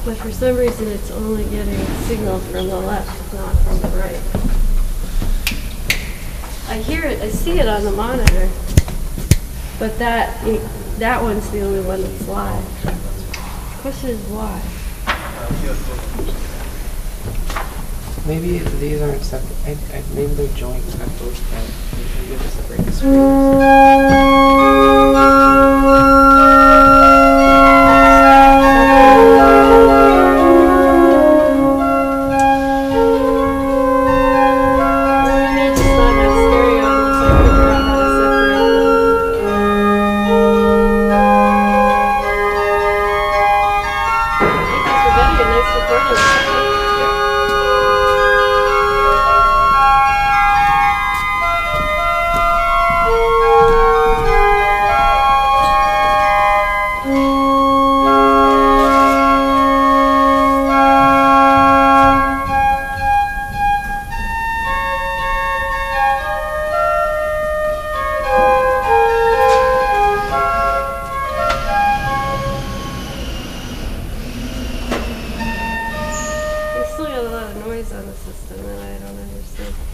But for some reason, it's only getting signal from the left, not from the right. I hear it, I see it on the monitor, but that one's the only one that's live. The question is why? Maybe these aren't separate. Maybe they're joined at both ends. Maybe you have to separate the screens. Still got a lot of noise on the system that I don't understand.